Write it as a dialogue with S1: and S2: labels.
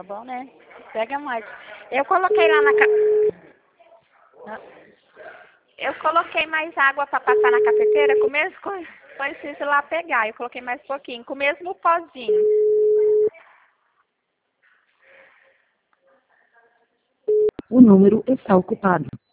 S1: Tá bom, né? Pega mais. Eu coloquei lá na Eu coloquei mais água para passar na cafeteira com o mesmo preciso lá pegar. Eu coloquei mais pouquinho, com o mesmo pozinho.
S2: O número está ocupado.